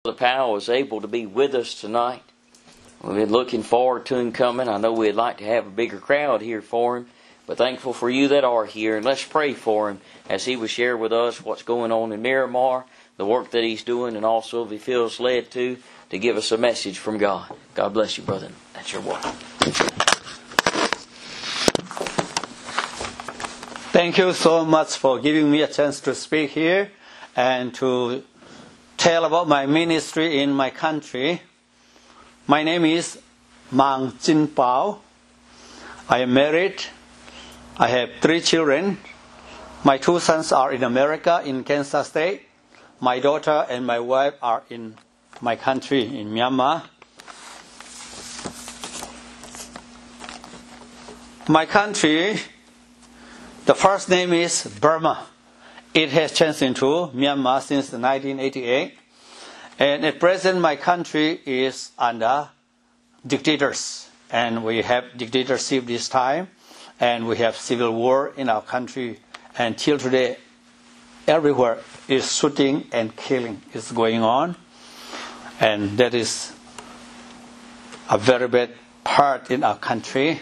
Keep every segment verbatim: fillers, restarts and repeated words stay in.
Brother Powell was able to be with us tonight. We've been looking forward to him coming. I know we'd like to have a bigger crowd here for him, but thankful for you that are here. And let's pray for him as he will share with us what's going on in Miramar, the work that he's doing, and also if he feels led to, to give us a message from God. God bless you, brother. That's your word. Thank you so much for giving me a chance to speak here and to tell about my ministry in my country. My name is Mang Jin Pao. I am married. I have three children. My two sons are in America, in Kansas State. My daughter and my wife are in my country, in Myanmar. My country, the first name is Burma. It has changed into Myanmar since nineteen eighty-eight. And at present, my country is under dictators. And we have dictatorship this time. And we have civil war in our country. And till today, everywhere is shooting and killing is going on. And that is a very bad part in our country.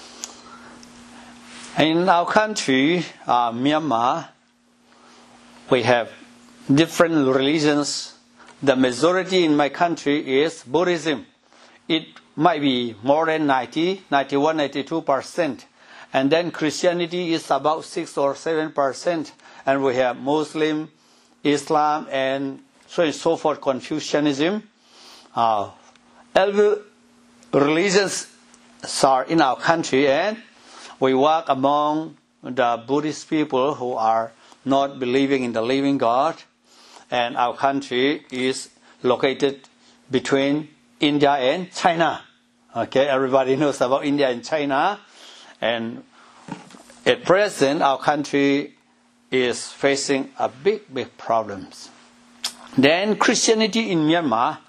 In our country, uh, Myanmar, we have different religions. The majority in my country is Buddhism. It might be more than ninety, ninety-one, ninety-two percent. And then Christianity is about six or seven percent. And we have Muslim, Islam, and so on and so forth, Confucianism. Uh, every religions are in our country, and we work among the Buddhist people who are not believing in the living God. And our country is located between India and China. Okay, everybody knows about India and China. And at present, our country is facing a big, big problems. Then Christianity in Myanmar.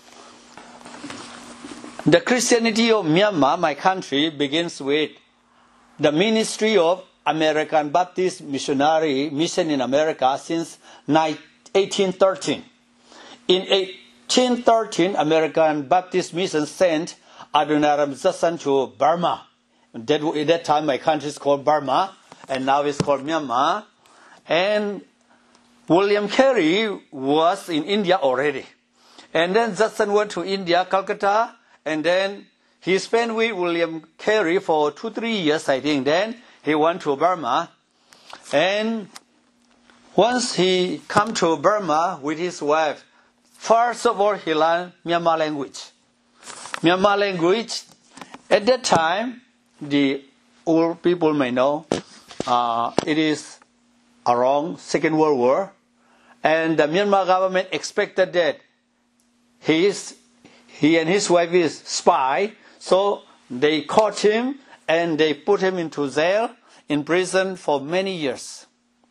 The Christianity of Myanmar, my country, begins with the ministry of American Baptist Missionary Mission in America since eighteen thirteen. In eighteen thirteen, American Baptist Mission sent Adoniram Judson to Burma. That, at that time, my country is called Burma, and now it's called Myanmar. And William Carey was in India already. And then Judson went to India, Calcutta, and then he spent with William Carey for two, three years, I think. Then he went to Burma. And once he come to Burma with his wife, first of all, he learned Myanmar language. Myanmar language, at that time, the old people may know, uh, it is around Second World War. And the Myanmar government expected that he, is, he and his wife is spy. So they caught him and they put him into jail, in prison for many years.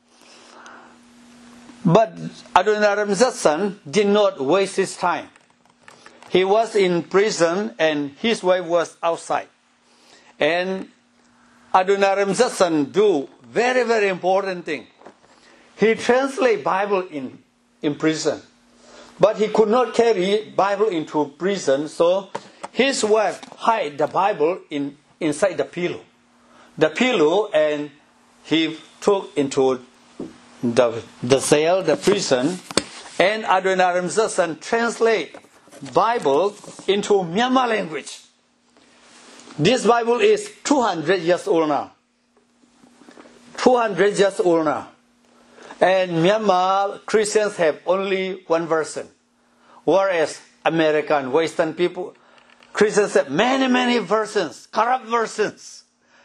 But Adoniram Judson did not waste his time. He was in prison and his wife was outside. And Adoniram Judson do very, very important thing. He translate Bible in, in prison. But he could not carry Bible into prison, so his wife hid the Bible in, inside the pillow. The pillow, and he took into the, the jail, the prison, and Adoniram Judson translate Bible into Myanmar language. This Bible is two hundred years old now. two hundred years old now. And Myanmar Christians have only one version. Whereas American, Western people, Christians have many, many versions, corrupt versions.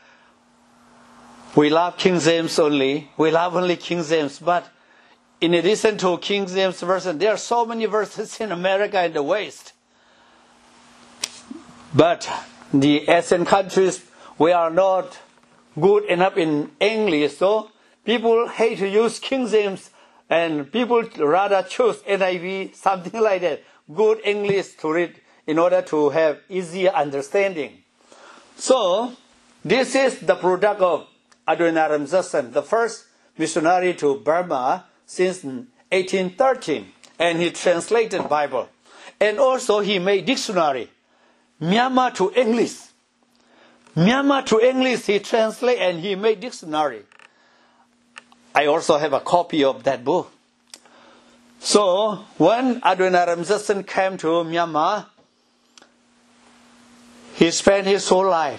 We love King James only. We love only King James. But in addition to King James Version, there are so many verses in America and the West. But the Asian countries, we are not good enough in English. So people hate to use King James, and people rather choose N I V, something like that. Good English to read in order to have easier understanding. So this is the product of Adoniram Judson, the first missionary to Burma since eighteen thirteen. and he translated Bible. And also he made dictionary, Myanmar to English. Myanmar to English he translate and he made dictionary. I also have a copy of that book. So when Adoniram Judson came to Myanmar, he spent his whole life.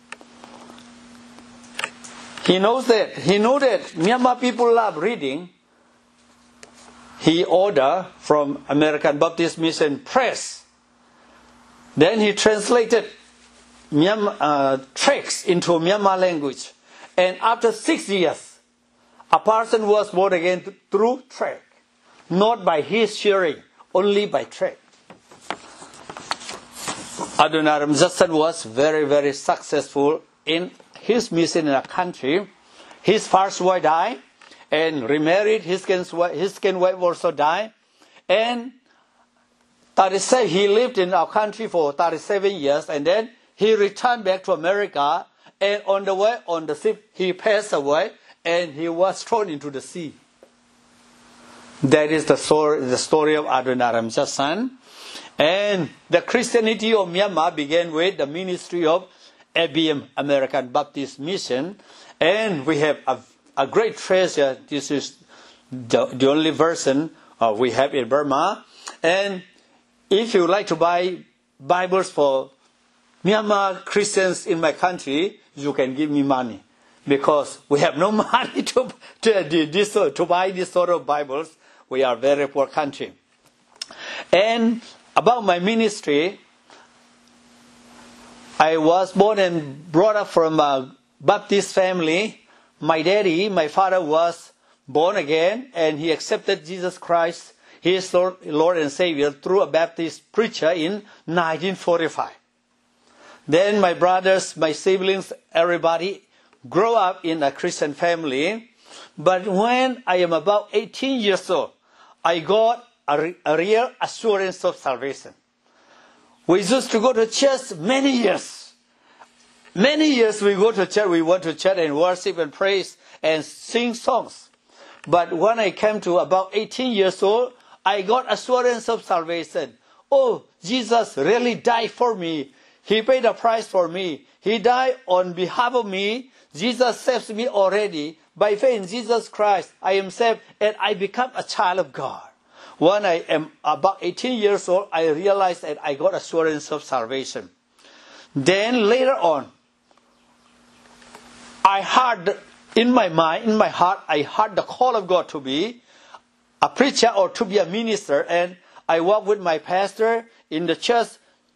He knows that. He knows that Myanmar people love reading. He ordered from American Baptist Mission Press. Then he translated Myanmar, uh, tracts into Myanmar language. And after six years, a person was born again through tract. Not by his sharing, only by tract. Adoniram Judson was very, very successful in his mission in a country. His first wife died and remarried. His second wife also died. And thirty-seven, he lived in our country for thirty-seven years. And then he returned back to America. And on the way, on the ship, he passed away. And he was thrown into the sea. That is the story, the story of Adoniram Judson. And the Christianity of Myanmar began with the ministry of A B M, American Baptist Mission. And we have a, a great treasure. This is the, the only version uh, we have in Burma. And if you like to buy Bibles for Myanmar Christians in my country, you can give me money. Because we have no money to, to, this, to buy this sort of Bibles. We are a very poor country. And about my ministry, I was born and brought up from a Baptist family. My daddy, my father was born again and he accepted Jesus Christ, his Lord, Lord and Savior, through a Baptist preacher in nineteen forty-five. Then my brothers, my siblings, everybody grew up in a Christian family. But when I am about eighteen years old, I got a, a real assurance of salvation. We used to go to church many years. Many years we go to church, we went to church and worship and praise and sing songs. But when I came to about eighteen years old, I got assurance of salvation. Oh, Jesus really died for me. He paid a price for me. He died on behalf of me. Jesus saves me already. By faith in Jesus Christ, I am saved and I become a child of God. When I am about eighteen years old, I realized that I got assurance of salvation. Then later on, I heard in my mind, in my heart, I heard the call of God to be a preacher or to be a minister. And I walked with my pastor in the church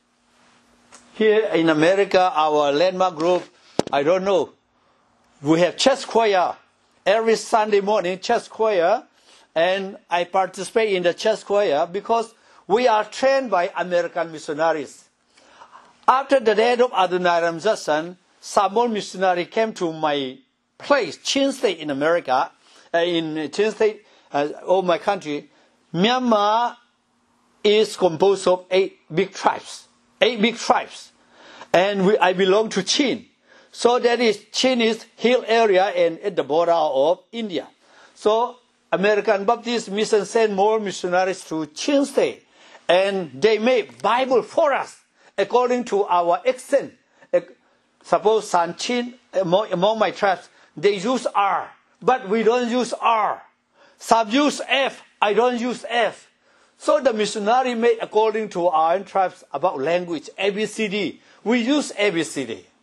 here in America, our landmark group. I don't know. We have church choir. Every Sunday morning, church choir. And I participate in the church choir because we are trained by American missionaries. After the death of Adoniram Judson, some more missionaries came to my place, Chin State in America, uh, in Chin State uh, of my country. Myanmar is composed of eight big tribes, eight big tribes, and we, I belong to Chin. So that is Chin is hill area and at the border of India. So American Baptist Mission sent more missionaries to Chin State, and they made Bible for us according to our accent. Suppose San Chin, among, among my tribes, they use R, but we don't use R. Some use F, I don't use F. So the missionary made according to our own tribes about language, A B C D. We use A B C D.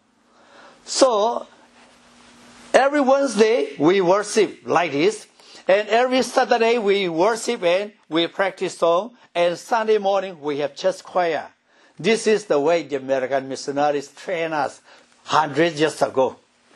So every Wednesday we worship like this. And every Saturday we worship and we practice song. And Sunday morning we have church choir. This is the way the American missionaries trained us hundred years ago.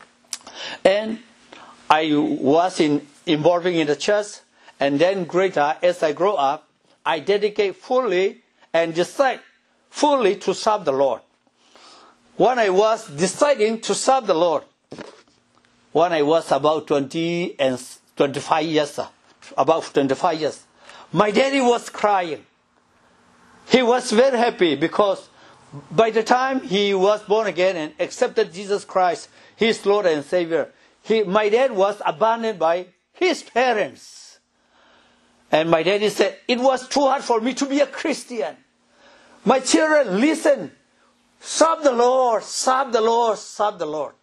And I was in, involving in the church. And then greater, as I grow up, I dedicate fully and decide fully to serve the Lord. When I was deciding to serve the Lord, when I was about twenty and twenty-five years, about twenty-five years, my daddy was crying. He was very happy because by the time he was born again and accepted Jesus Christ, his Lord and Savior, he, my dad was abandoned by his parents. And my daddy said, it was too hard for me to be a Christian. My children, listen. Serve the Lord, serve the Lord, serve the Lord.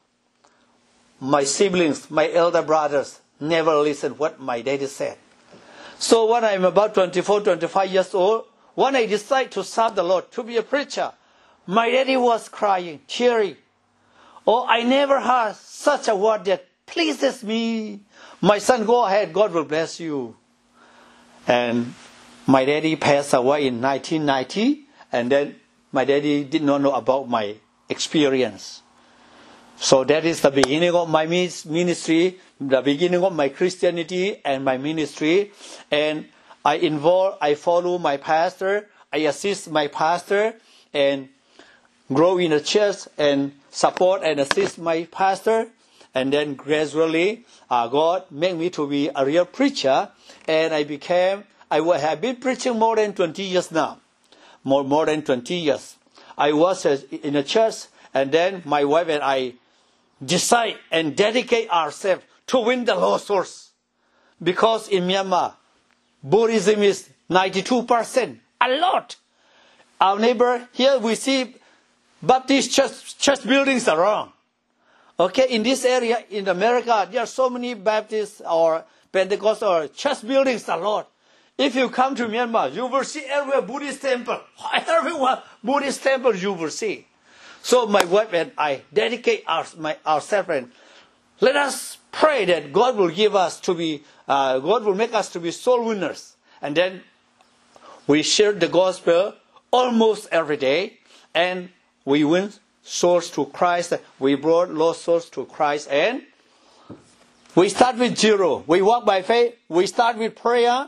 My siblings, my elder brothers, never listened what my daddy said. So when I'm about twenty-four, twenty-five years old, when I decided to serve the Lord, to be a preacher, my daddy was crying, teary. Oh, I never heard such a word that pleases me. My son, go ahead, God will bless you. And my daddy passed away in nineteen ninety, and then my daddy did not know about my experience. So that is the beginning of my ministry, the beginning of my Christianity and my ministry. And I involve, I follow my pastor, I assist my pastor, and grow in the church and support and assist my pastor. And then gradually, uh, God made me to be a real preacher, and I became, I have been preaching more than twenty years now. More, more than twenty years. I was in a church, and then my wife and I decide and dedicate ourselves to win the lost souls. Because in Myanmar, Buddhism is ninety-two percent, a lot. Our neighbor, here we see Baptist church, church buildings around. Okay, in this area, in America, there are so many Baptist or Pentecostal church buildings a lot. If you come to Myanmar, you will see everywhere Buddhist temple. Everywhere Buddhist temple you will see. So my wife and I dedicate our, my, ourselves and let us pray that God will give us to be, uh, God will make us to be soul winners. And then we share the gospel almost every day, and we win souls to Christ. We brought lost souls to Christ, and we start with zero. We walk by faith. We start with prayer.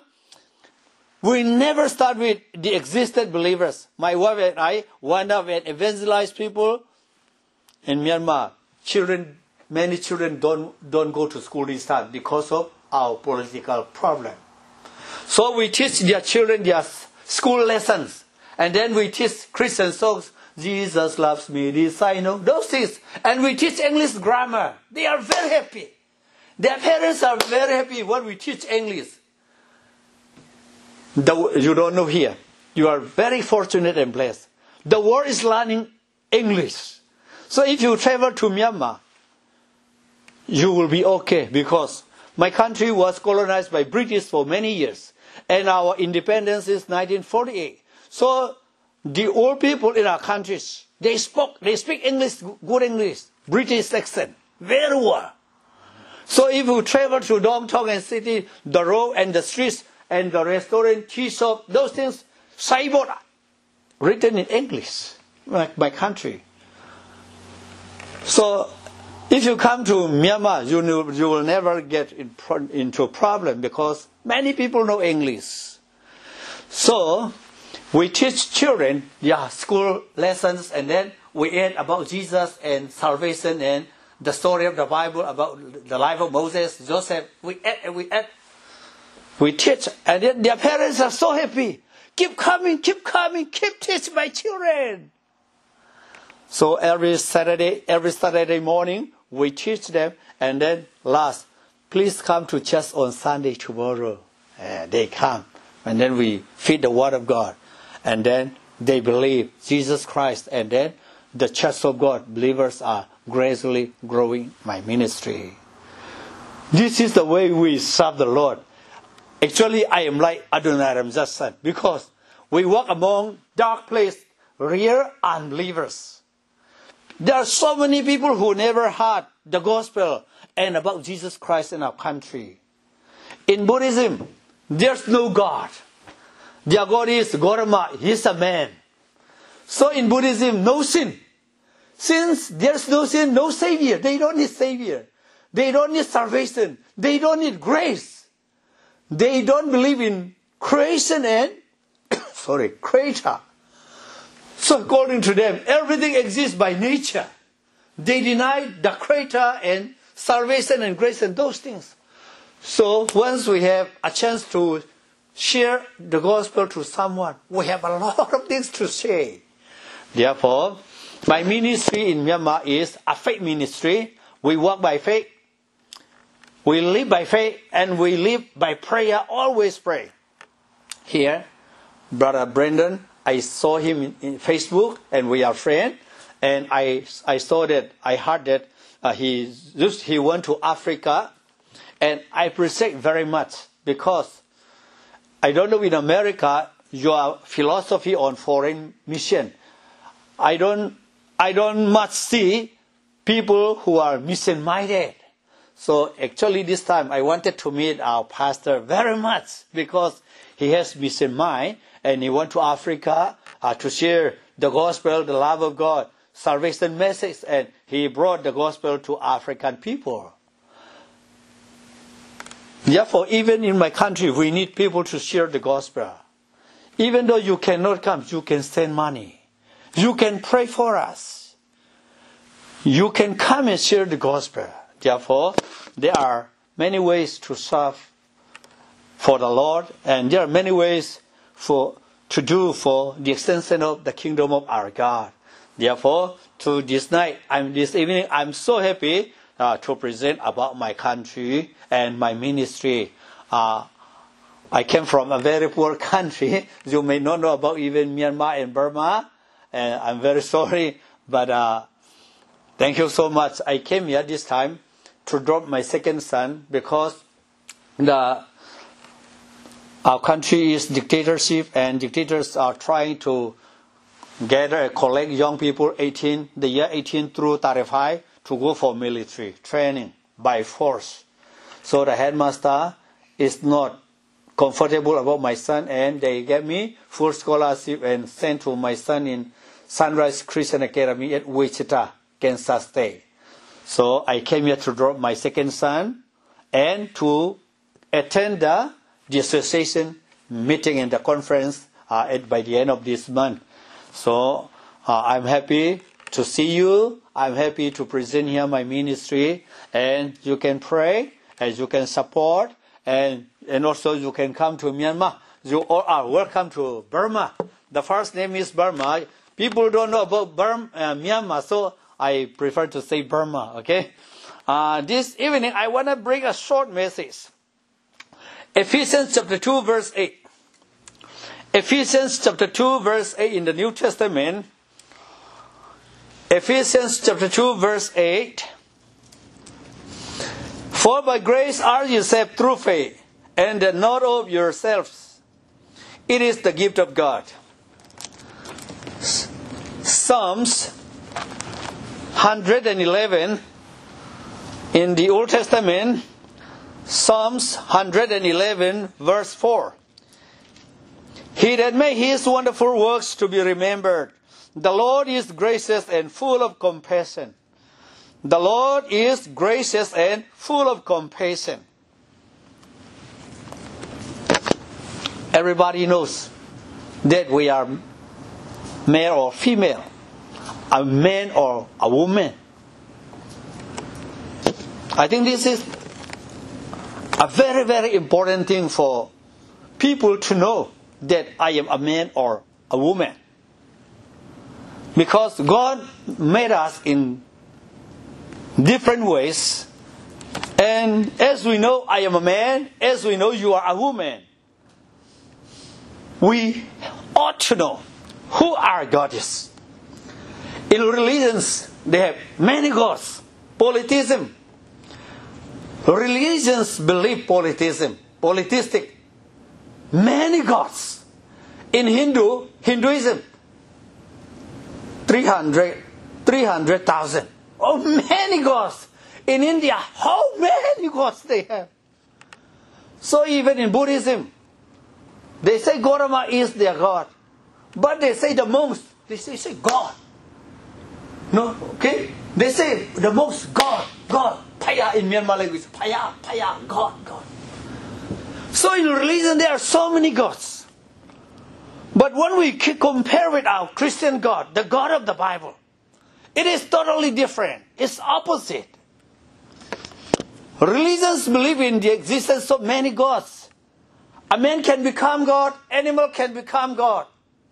We never start with the existing believers. My wife and I went up and evangelized people in Myanmar. Children, many children don't, don't go to school this time because of our political problem. So we teach their children their school lessons. And then we teach Christian songs. Jesus loves me, this I know, those things. And we teach English grammar. They are very happy. Their parents are very happy when we teach English. The, you don't know here. You are very fortunate and blessed. The world is learning English. So if you travel to Myanmar, you will be okay, because my country was colonized by British for many years. And our independence is nineteen forty-eight. So the old people in our countries, they spoke, they speak English, good English, British accent, very well. So if you travel to Dong Tong City, the road and the streets and the restaurant, tea shop, those things, signboard, written in English, like my country. So if you come to Myanmar, you, know, you will never get in, into a problem, because many people know English. So we teach children their school lessons, and then we add about Jesus and salvation and the story of the Bible about the life of Moses, Joseph. We add, we add, we teach, and then their parents are so happy. Keep coming, keep coming, keep teaching my children. So every Saturday, every Saturday morning, we teach them, and then last, please come to church on Sunday tomorrow. And they come, and then we feed the Word of God. And then they believe Jesus Christ, and then the Church of God believers are gradually growing my ministry. This is the way we serve the Lord. Actually, I am like Adoniram Judson, because we walk among dark places, real unbelievers. There are so many people who never heard the gospel and about Jesus Christ in our country. In Buddhism, there's no God. Their God is Gautama, he's a man. So in Buddhism, no sin. Since there's no sin, no savior. They don't need savior. They don't need salvation. They don't need grace. They don't believe in creation and, sorry, creator. So according to them, everything exists by nature. They deny the creator and salvation and grace and those things. So once we have a chance to share the gospel to someone, we have a lot of things to say. Therefore, my ministry in Myanmar is a faith ministry. We walk by faith. We live by faith, and we live by prayer, always pray. here, Brother Brendan. I saw him in, in Facebook, and we are friends. And I I saw that I heard that uh, he just he went to Africa, and I appreciate very much because I don't know in America your philosophy on foreign mission. I don't I don't much see people who are mission minded. So actually this time I wanted to meet our pastor very much because he has mission mind and he went to Africa uh, to share the gospel, the love of God, salvation message, and he brought the gospel to African people. Therefore, even in my country, we need people to share the gospel. Even though you cannot come, you can send money. You can pray for us. You can come and share the gospel. Therefore, there are many ways to serve for the Lord, and there are many ways for to do for the extension of the kingdom of our God. Therefore, to this night, I'm this evening, I'm so happy uh, to present about my country and my ministry. Uh, I came from a very poor country. You may not know about even Myanmar and Burma, and I'm very sorry, but uh, thank you so much. I came here this time to drop my second son because the our country is dictatorship, and dictators are trying to gather, collect young people, eighteen, the year eighteen through thirty-five, to go for military training by force. So the headmaster is not comfortable about my son, and they gave me full scholarship and sent to my son in Sunrise Christian Academy at Wichita, Kansas State. So I came here to drop my second son and to attend the, the association meeting and the conference uh, at, by the end of this month. So uh, I'm happy to see you. I'm happy to present here my ministry, and you can pray and you can support, and and also you can come to Myanmar. You all are welcome to Burma. The first name is Burma. People don't know about Burma, uh, Myanmar, so I prefer to say Burma. Okay. Uh, this evening I want to bring a short message. Ephesians chapter two verse eight. Ephesians chapter two verse eight in the New Testament. Ephesians chapter two verse eight. For by grace are you saved through faith, and that not of yourselves. It is the gift of God. Psalms one eleven in the Old Testament. Psalms one eleven verse four. He that made his wonderful works to be remembered. The Lord is gracious and full of compassion. The Lord is gracious and full of compassion. Everybody knows that we are male or female, a man or a woman. I think this is a very, very important thing for people to know that I am a man or a woman. Because God made us in different ways. And as we know, I am a man. As we know, you are a woman. We ought to know who our God is. In religions, they have many gods. Polytheism. Religions believe polytheism. Polytheistic. Many gods. In Hindu, Hinduism, three hundred, three hundred thousand. Oh, many gods. In India, how many gods they have? So even in Buddhism, they say Gautama is their God. But they say the monks, they say, say God. No, okay? They say the monks, God, God. Paya in Myanmar language. Paya, Paya, God, God. So in religion, there are so many gods. But when we compare with our Christian God, the God of the Bible, it is totally different. It's opposite. Religions believe in the existence of many gods. A man can become God, animal can become God.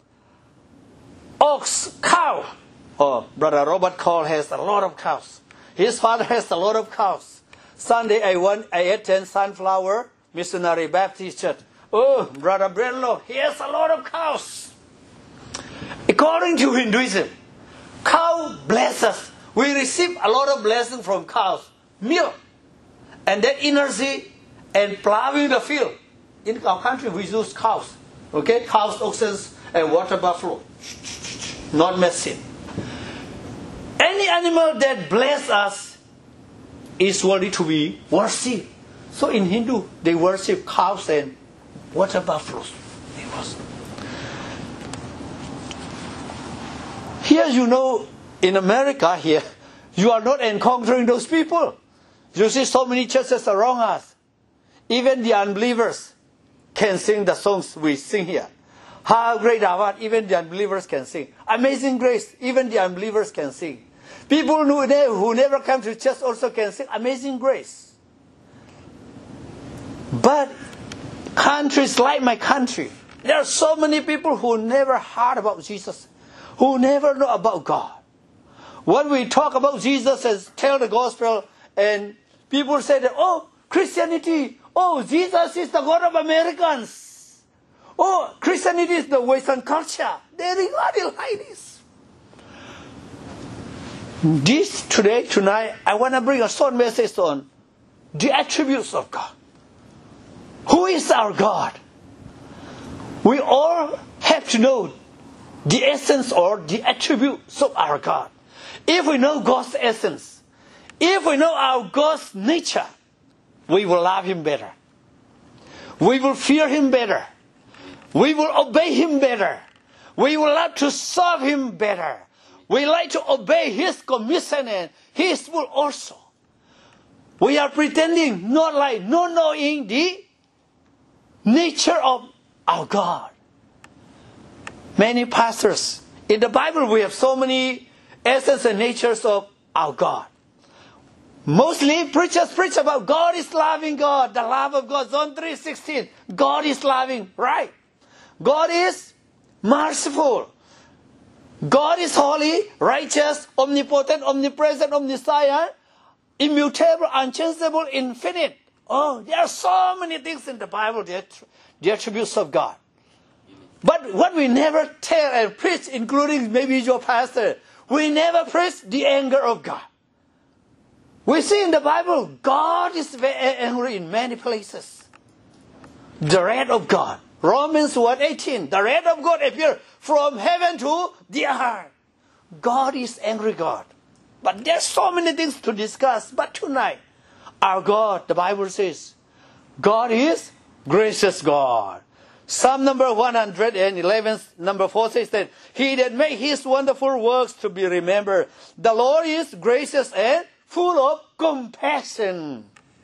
Ox, cow. Oh, Brother Robert Cole has a lot of cows. His father has a lot of cows. Sunday I went, I attend Sunflower Missionary Baptist Church. oh, Brother Brenlo, he has a lot of cows. According to Hinduism, cow bless us. We receive a lot of blessing from cows. Milk. And that energy and plowing the field. In our country, we use cows. Okay? Cows, oxen, and water buffalo. Not machine. Any animal that bless us is worthy to be worshipped. So in Hindu, they worship cows and water buffaloes. They worship. Here, you know, in America here, you are not encountering those people. You see so many churches around us. Even the unbelievers can sing the songs we sing here. How great thou art, even the unbelievers can sing. Amazing grace, even the unbelievers can sing. People who never, who never come to church also can sing Amazing Grace. But countries like my country, there are so many people who never heard about Jesus, who never know about God. When we talk about Jesus and tell the gospel, and people say that, oh, Christianity, oh, Jesus is the God of Americans. Oh, Christianity is the Western culture. They regard it like this. This today, tonight, I want to bring a short message on the attributes of God. Who is our God? We all have to know the essence or the attributes of our God. If we know God's essence, if we know our God's nature, we will love Him better. We will fear Him better. We will obey Him better. We will love to serve Him better. We like to obey His commission and His will also. We are pretending, not like not knowing the nature of our God. Many pastors, in the Bible we have so many essence and natures of our God. Mostly preachers preach about God is loving God, the love of God. John three sixteen, God is loving, right? God is merciful. God is holy, righteous, omnipotent, omnipresent, omniscient, immutable, unchangeable, infinite. Oh, there are so many things in the Bible, the, the attributes of God. But what we never tell and preach, including maybe your pastor, we never preach the anger of God. We see in the Bible, God is very angry in many places. The wrath of God. Romans one eighteen, the wrath of God appeared from heaven to the earth. God is angry God. But there's so many things to discuss. But tonight, our God, the Bible says, God is gracious God. Psalm number one hundred eleven, number four says that He that made His wonderful works to be remembered. The Lord is gracious and full of compassion.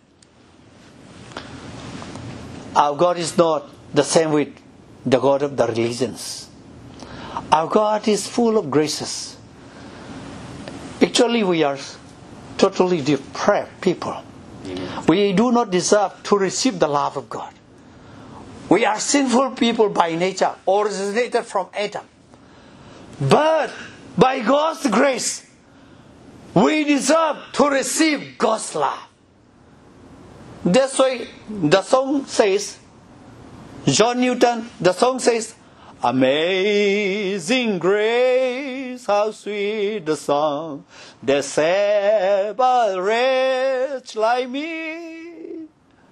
Our God is not the same with the God of the religions. Our God is full of graces. Actually, we are totally depraved people. Amen. We do not deserve to receive the love of God. We are sinful people by nature, originated from Adam. But by God's grace, we deserve to receive God's love. That's why the song says, John Newton, the song says, Amazing grace, how sweet the song that saved a wretch like me.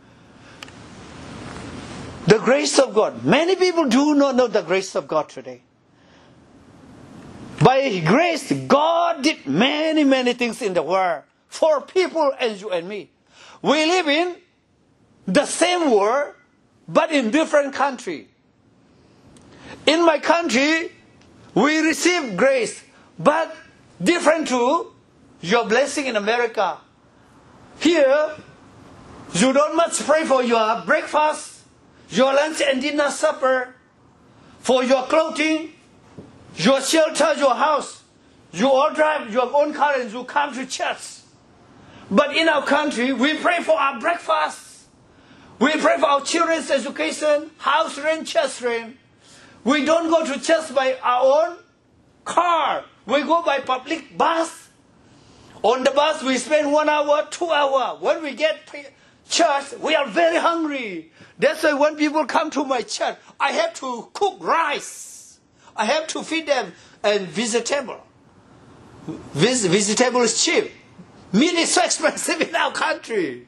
The grace of God. Many people do not know the grace of God today. By grace, God did many, many things in the world for people and you and me. We live in the same world, but in different country. In my country, we receive grace, but different to your blessing in America. Here, you don't much pray for your breakfast, your lunch and dinner supper, for your clothing, your shelter, your house. You all drive your own car and you come to church. But in our country, we pray for our breakfast. We pray for our children's education, house rent, church rent. We don't go to church by our own car. We go by public bus. On the bus, we spend one hour, two hours. When we get church, we are very hungry. That's why when people come to my church, I have to cook rice. I have to feed them and vegetable. Vis- vegetable is cheap. Meat is so expensive in our country.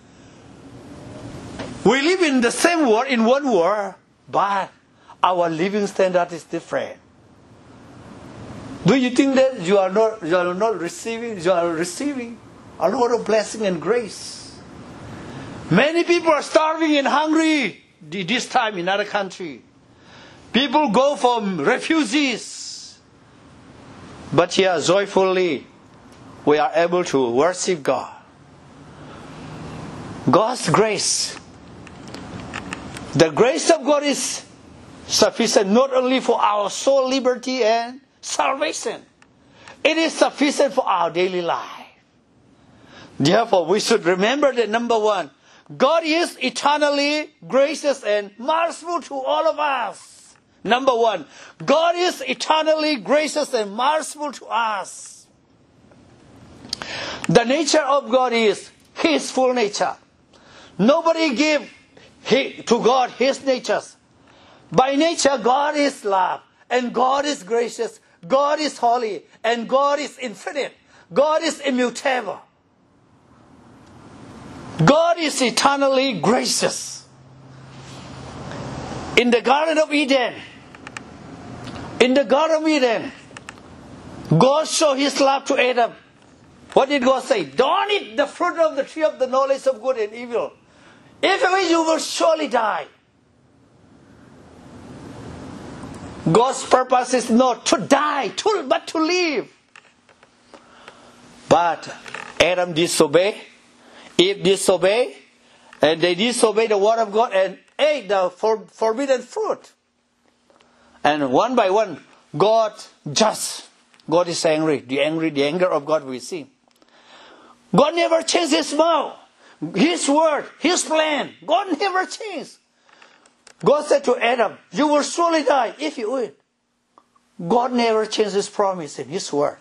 We live in the same world, in one world, but our living standard is different. Do you think that you are not you are not receiving you are receiving a lot of blessing and grace? Many people are starving and hungry this time in other country. People go from refugees. But here, joyfully, we are able to worship God. God's grace. The grace of God is sufficient not only for our soul liberty and salvation. It is sufficient for our daily life. Therefore, we should remember that number one, God is eternally gracious and merciful to all of us. Number one, God is eternally gracious and merciful to us. The nature of God is His full nature. Nobody gave to God His natures. By nature, God is love, and God is gracious, God is holy, and God is infinite. God is immutable. God is eternally gracious. In the Garden of Eden, in the Garden of Eden, God showed His love to Adam. What did God say? Don't eat the fruit of the tree of the knowledge of good and evil. If you eat, you will surely die. God's purpose is not to die, to, but to live. But Adam disobeyed, Eve disobeyed, and they disobeyed the word of God and ate the for, forbidden fruit. And one by one, God just, God is angry. The angry, the anger of God we see. God never changed His mouth, His word, His plan. God never changed. God said to Adam, you will surely die if you eat. God never changed His promise in His word.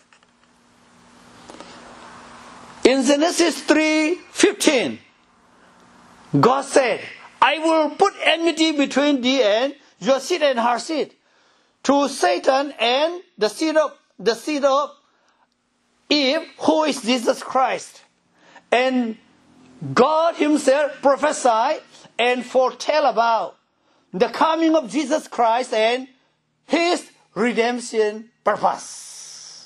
In Genesis three fifteen, God said, I will put enmity between thee and your seed and her seed, to Satan and the seed of the seed of Eve, who is Jesus Christ. And God Himself prophesied and foretell about the coming of Jesus Christ and His redemption purpose.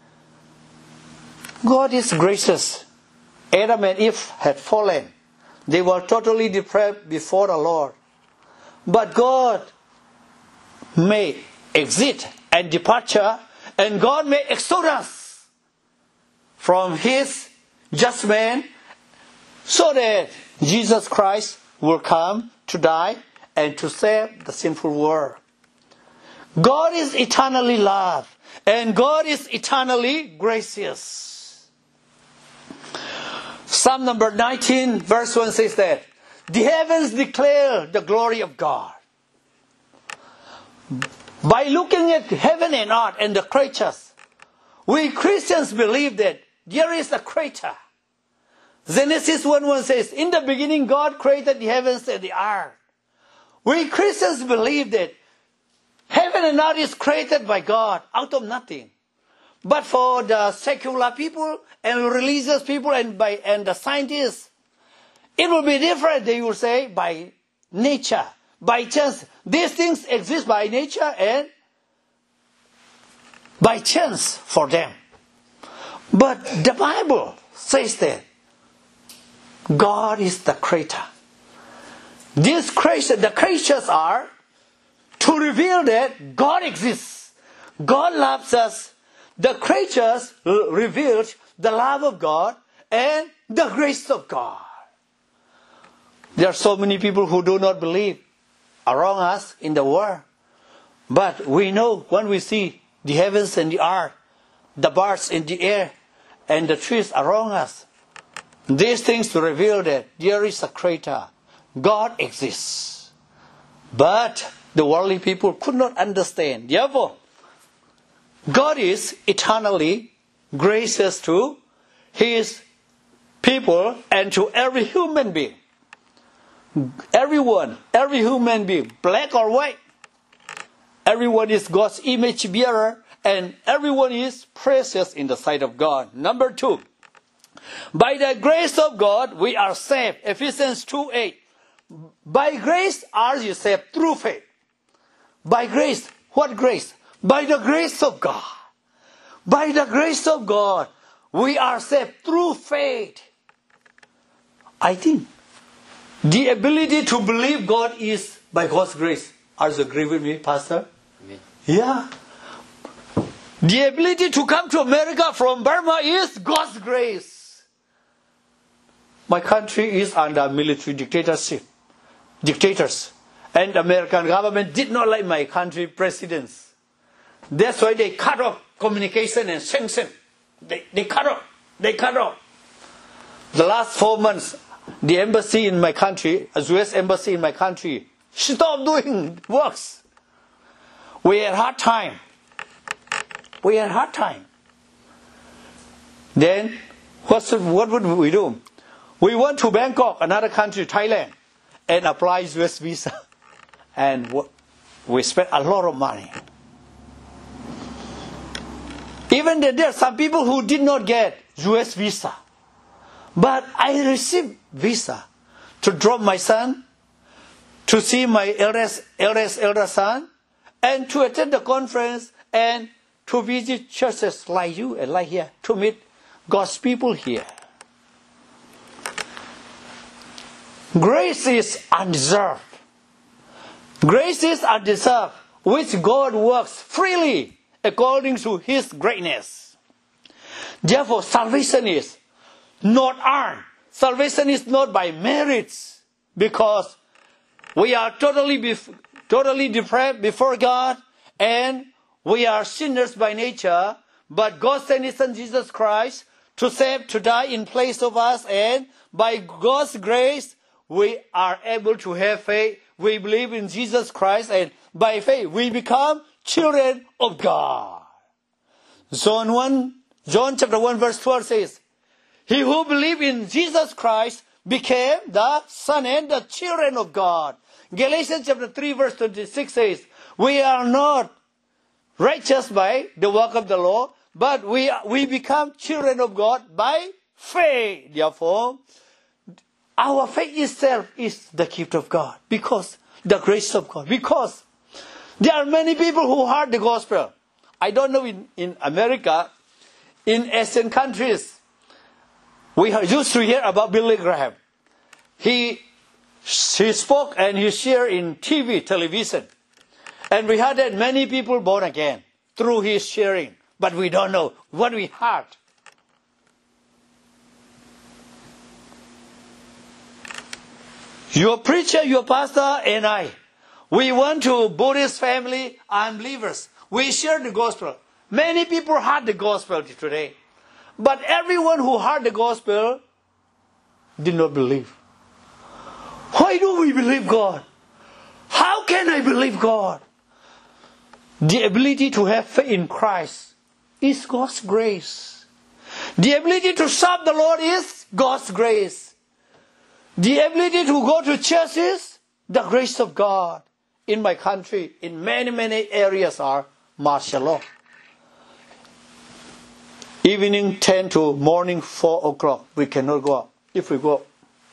God is gracious. Adam and Eve had fallen. They were totally depraved before the Lord. But God may exit and departure, and God may exodus from His judgment so that Jesus Christ will come to die and to save the sinful world. God is eternally love, and God is eternally gracious. Psalm number nineteen verse one says that the heavens declare the glory of God. By looking at heaven and earth and the creatures, we Christians believe that there is a creator. Genesis one one says, in the beginning God created the heavens and the earth. We Christians believe that heaven and earth is created by God out of nothing. But for the secular people and religious people and by and the scientists, it will be different. They will say by nature, by chance. These things exist by nature and by chance for them. But the Bible says that God is the creator. These creatures, the creatures are to reveal that God exists. God loves us. The creatures reveal the love of God and the grace of God. There are so many people who do not believe around us in the world. But we know when we see the heavens and the earth, the birds in the air, and the trees around us, these things reveal that there is a creator. God exists. But the worldly people could not understand. Therefore, God is eternally gracious to His people and to every human being. Everyone, every human being, black or white, everyone is God's image bearer and everyone is precious in the sight of God. Number two, by the grace of God we are saved. Ephesians two eight. By grace are you saved through faith. By grace, what grace? By the grace of God. By the grace of God, we are saved through faith. I think the ability to believe God is by God's grace. Are you agree with me, Pastor? Amen. Yeah. The ability to come to America from Burma is God's grace. My country is under military dictatorship. Dictators. And the American government did not like my country presidents. That's why they cut off communication and sanction. They, they cut off. They cut off. The last four months, the embassy in my country, a U S embassy in my country, stopped doing works. We had hard time. We had hard time. Then, what's, what would we do? We went to Bangkok, another country, Thailand, and applied U S visa. And we spent a lot of money. Even there are some people who did not get U S visa. But I received visa to drop my son, to see my eldest, eldest, elder son, and to attend the conference, and to visit churches like you and like here, to meet God's people here. Grace is undeserved. Grace is undeserved, which God works freely according to His greatness. Therefore, salvation is not earned. Salvation is not by merits, because we are totally, bef- totally depraved before God, and we are sinners by nature. But God sent His Son Jesus Christ to save, to die in place of us, and by God's grace, we are able to have faith. We believe in Jesus Christ, and by faith we become children of God. John one, John chapter one verse twelve says, he who believed in Jesus Christ became the son and the children of God. Galatians chapter three verse twenty-six says, we are not righteous by the work of the law, but we, we become children of God by faith. Therefore, our faith itself is the gift of God, because the grace of God. Because there are many people who heard the gospel. I don't know in, in America, in Asian countries, we used to hear about Billy Graham. He, he spoke and he shared in T V, television. And we heard that many people born again through his sharing. But we don't know what we heard. Your preacher, your pastor, and I, we went to Buddhist family, unbelievers. We shared the gospel. Many people heard the gospel today. But everyone who heard the gospel did not believe. Why do we believe God? How can I believe God? The ability to have faith in Christ is God's grace. The ability to serve the Lord is God's grace. The ability to go to church is the grace of God. In my country, in many, many areas are martial law. Evening ten to morning four o'clock, we cannot go out. If we go out.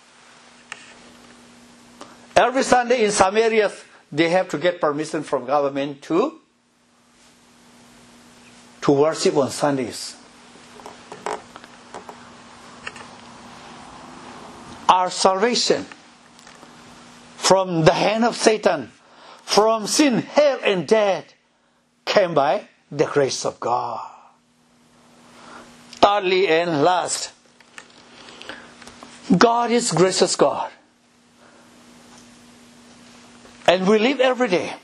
Every Sunday in some areas, they have to get permission from government to, to worship on Sundays. Our salvation from the hand of Satan, from sin, hell, and death, came by the grace of God. Thirdly and last, God is gracious God. And we live every day.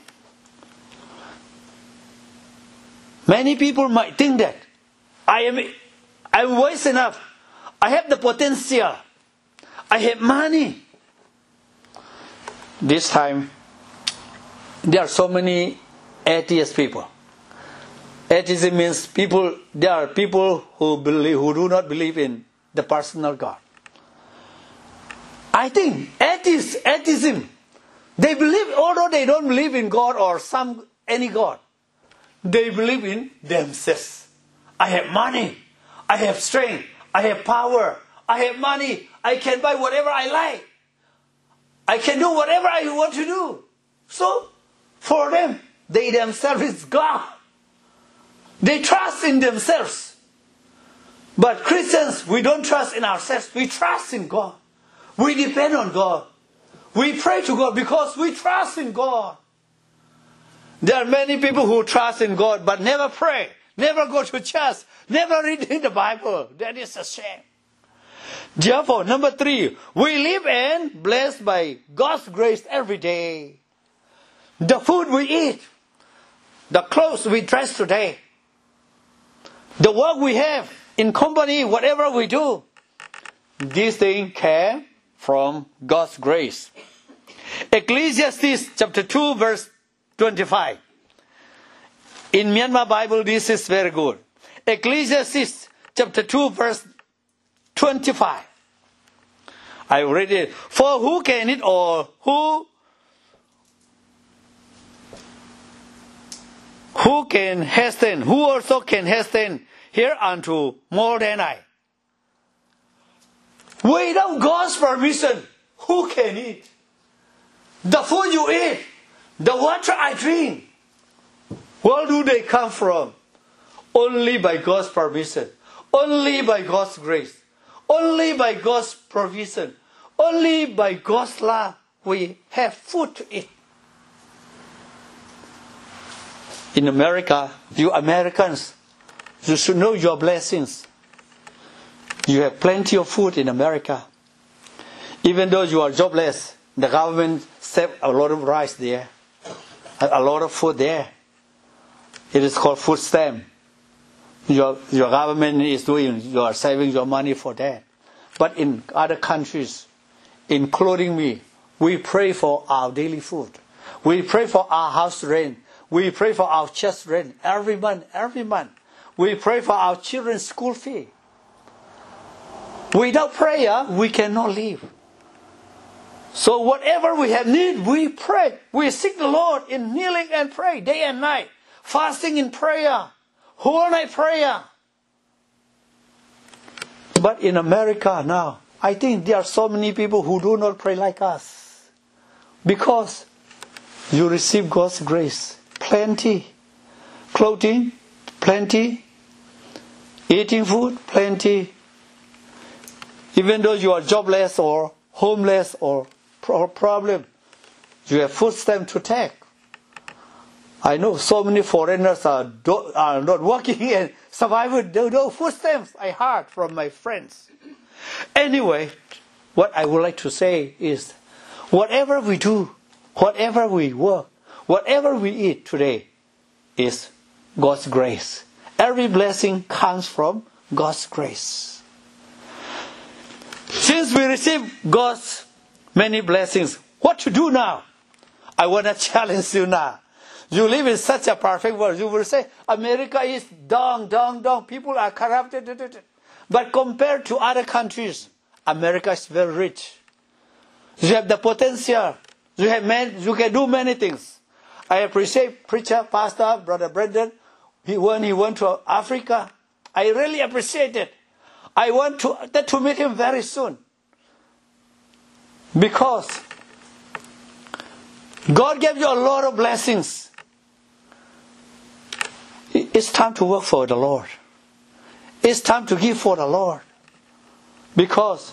Many people might think that I am I am wise enough. I have the potential. I have money. This time, there are so many atheist people. Atheism means people. There are people who believe, who do not believe in the personal God. I think atheists, atheism, they believe, although they don't believe in God or some any God, they believe in themselves. I have money, I have strength, I have power, I have money, I can buy whatever I like. I can do whatever I want to do. So, for them, they themselves is God. They trust in themselves. But Christians, we don't trust in ourselves. We trust in God. We depend on God. We pray to God because we trust in God. There are many people who trust in God but never pray, never go to church, never read in the Bible. That is a shame. Therefore, number three, we live and blessed by God's grace every day. The food we eat, the clothes we dress today, the work we have in company, whatever we do, these things came from God's grace. Ecclesiastes chapter two verse twenty-five. In Myanmar Bible, this is very good. Ecclesiastes chapter two verse twenty-five. I read it. For who can it all? Who who can hasten? Who also can hasten hereunto more than I? Without God's permission, who can eat? The food you eat, the water I drink, where do they come from? Only by God's permission. Only by God's grace. Only by God's provision. Only by God's love we have food to eat. In America, you Americans, you should know your blessings. You have plenty of food in America. Even though you are jobless, the government sent a lot of rice there, a lot of food there. It is called food stamp. Your, your government is doing, you are saving your money for that. But in other countries, including me, we pray for our daily food. We pray for our house rent. We pray for our church rent every month, every month. We pray for our children's school fee. Without prayer, we cannot live. So whatever we have need, we pray. We seek the Lord in kneeling and pray day and night. Fasting in prayer. Whole night prayer. But in America now, I think there are so many people who do not pray like us. Because you receive God's grace. Plenty. Clothing, plenty. Eating food, plenty. Even though you are jobless or homeless or pro- problem, you have food stamps to take. I know so many foreigners are, do, are not working and surviving. They do food stamps. I heard from my friends. Anyway, what I would like to say is, whatever we do, whatever we work, whatever we eat today is God's grace. Every blessing comes from God's grace. Since we receive God's many blessings, what to do now? I want to challenge you now. You live in such a perfect world. You will say, America is down, down, down. People are corrupted. But compared to other countries, America is very rich. You have the potential. You have man, you can do many things. I appreciate preacher, pastor, brother Brendan. He when he went to Africa, I really appreciate it. I want to to meet him very soon. Because God gave you a lot of blessings. It's time to work for the Lord. It's time to give for the Lord. Because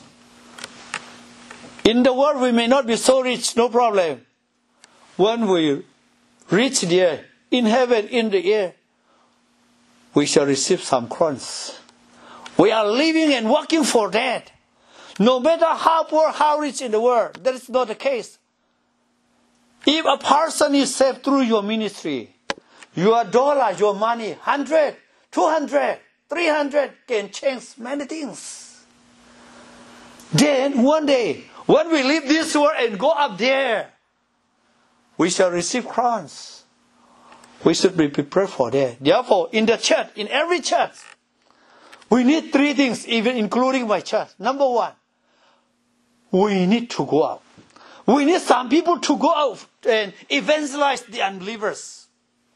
in the world we may not be so rich, no problem. When we reach there, in heaven, in the air, we shall receive some crowns. We are living and working for that. No matter how poor, how rich in the world, that is not the case. If a person is saved through your ministry, your dollar, your money, one hundred, two hundred, three hundred can change many things. Then one day, when we leave this world and go up there, we shall receive crowns. We should be prepared for that. Therefore, in the church, in every church, we need three things, even including my church. Number one, we need to go out. We need some people to go out and evangelize the unbelievers.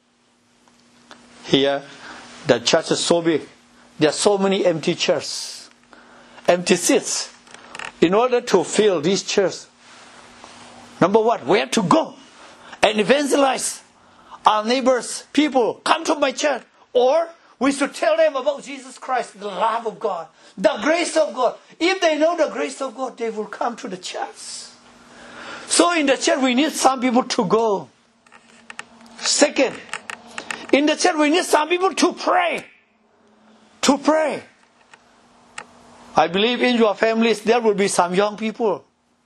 Here, the church is so big. There are so many empty chairs, empty seats. In order to fill these chairs, number one, we have to go and evangelize our neighbors, people, come to my church. Or we should tell them about Jesus Christ, the love of God, the grace of God. If they know the grace of God, they will come to the church. So in the church, we need some people to go. Second, in the church, we need some people to pray. To pray. I believe in your families, there will be some young people.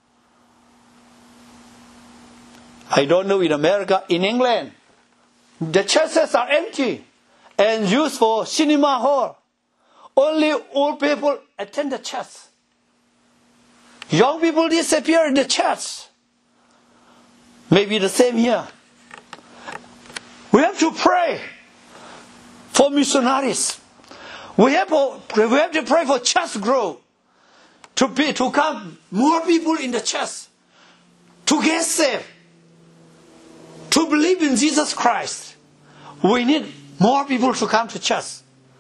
I don't know in America, in England, the churches are empty and used for cinema hall. Only old people attend the church. Young people disappear in the church. Maybe the same here. We have to pray for missionaries. We have, to, we have to pray for church growth. To, be, to come more people in the church. To get saved. To believe in Jesus Christ. We need more people to come to church.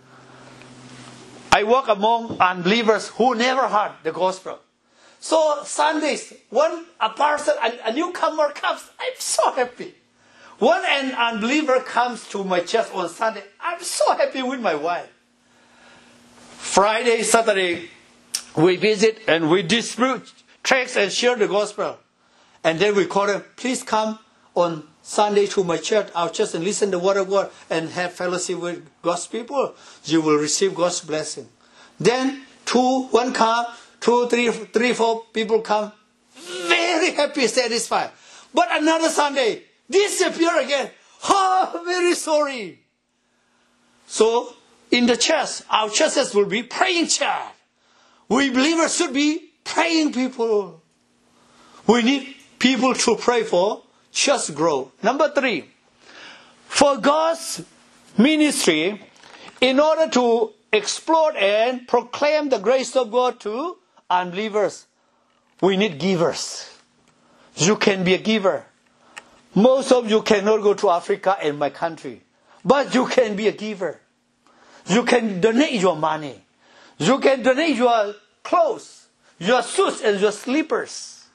I work among unbelievers who never heard the gospel. So Sundays, when a person, a, a newcomer comes, I'm so happy. When an unbeliever comes to my church on Sunday, I'm so happy with my wife. Friday, Saturday, we visit and we distribute tracts and share the gospel. And then we call them, please come on Sunday to my church, our church, and listen to the word of God and have fellowship with God's people. You will receive God's blessing. Then two, one come, two, three, three, four people come, very happy, satisfied. But another Sunday, disappear again. Oh, very sorry. So, in the church, our churches will be praying church. We believers should be praying people. We need people to pray for church growth. Number three, for God's ministry, in order to explore and proclaim the grace of God to unbelievers, we need givers. You can be a giver. Most of you cannot go to Africa and my country, but you can be a giver. You can donate your money. You can donate your clothes, your shoes and your slippers.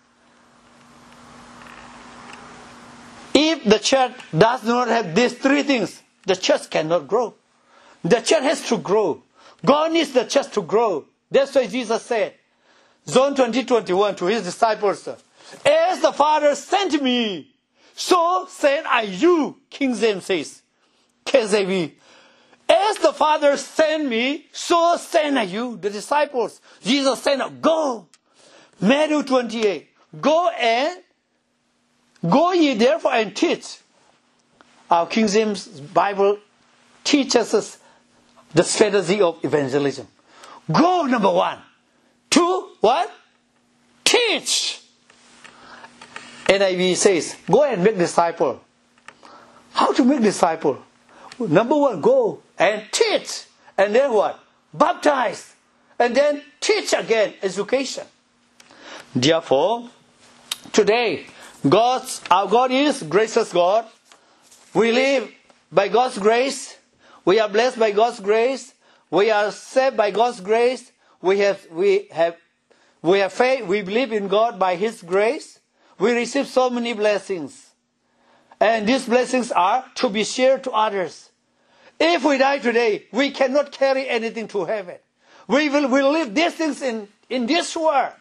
If the church does not have these three things, the church cannot grow. The church has to grow. God needs the church to grow. That's why Jesus said, John twenty, twenty-one, to his disciples, as the Father sent me, so send I you, King James says. K J V. As the Father sent me, so send I you, the disciples. Jesus said, go. Matthew twenty-eight. Go and, go ye therefore and teach. Our King James Bible teaches us the strategy of evangelism. Go, number one. Two, what? Teach. N I V says, go and make disciple. How to make disciple? Number one, go and teach. And then what? Baptize. And then teach again, education. Therefore, today, God's, our God is gracious God. We live by God's grace. We are blessed by God's grace. We are saved by God's grace. We have, we have, we have faith. We believe in God by His grace. We receive so many blessings. And these blessings are to be shared to others. If we die today, we cannot carry anything to heaven. We will we'll leave these things in, in this world.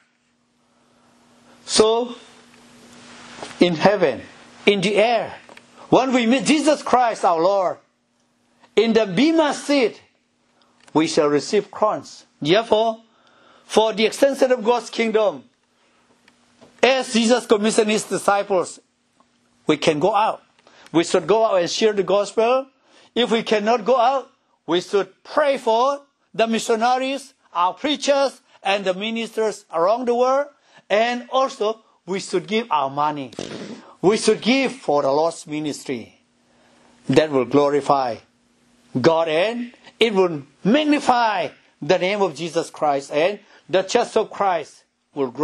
So, in heaven, in the air, when we meet Jesus Christ our Lord, in the Bema seat, we shall receive crowns. Therefore, for the extension of God's kingdom, as Jesus commissioned His disciples, we can go out. We should go out and share the gospel. If we cannot go out, we should pray for the missionaries, our preachers, and the ministers around the world. And also, we should give our money. We should give for the Lord's ministry. That will glorify God and it will magnify the name of Jesus Christ. And the church of Christ will grow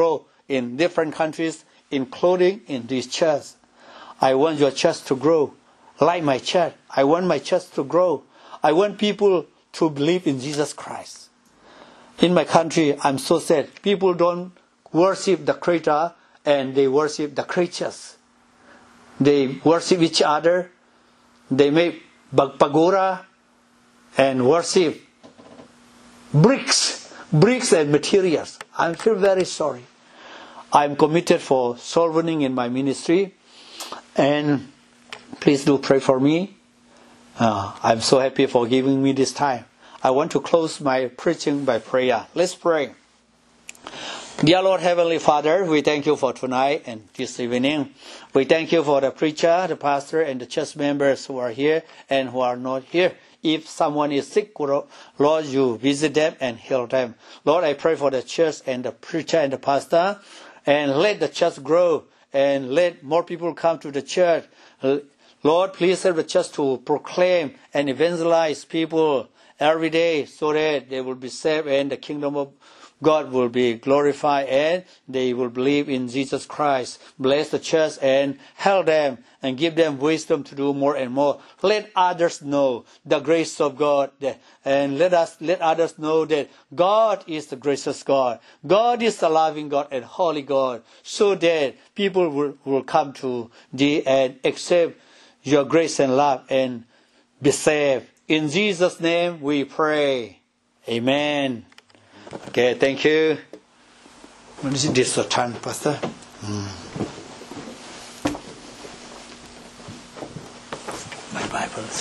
in different countries, including in this church. I want your church to grow like my church. I want my church to grow. I want people to believe in Jesus Christ. In my country, I'm so sad. People don't worship the Creator and they worship the creatures. They worship each other. They make pagoda and worship bricks, bricks and materials. I feel very sorry. I'm committed for soul winning in my ministry, and please do pray for me. Uh, I'm so happy for giving me this time. I want to close my preaching by prayer. Let's pray. Dear Lord Heavenly Father, we thank you for tonight and this evening. We thank you for the preacher, the pastor, and the church members who are here and who are not here. If someone is sick, Lord, you visit them and heal them. Lord, I pray for the church and the preacher and the pastor, and let the church grow and let more people come to the church. Lord, please help the church to proclaim and evangelize people every day so that they will be saved and the kingdom of God will be glorified and they will believe in Jesus Christ. Bless the church and help them and give them wisdom to do more and more. Let others know the grace of God, and let us let others know that God is the gracious God. God is the loving God and holy God, so that people will, will come to thee and accept your grace and love and be saved. In Jesus' name we pray. Amen. Okay, thank you. When is this your turn, Pastor? Mm.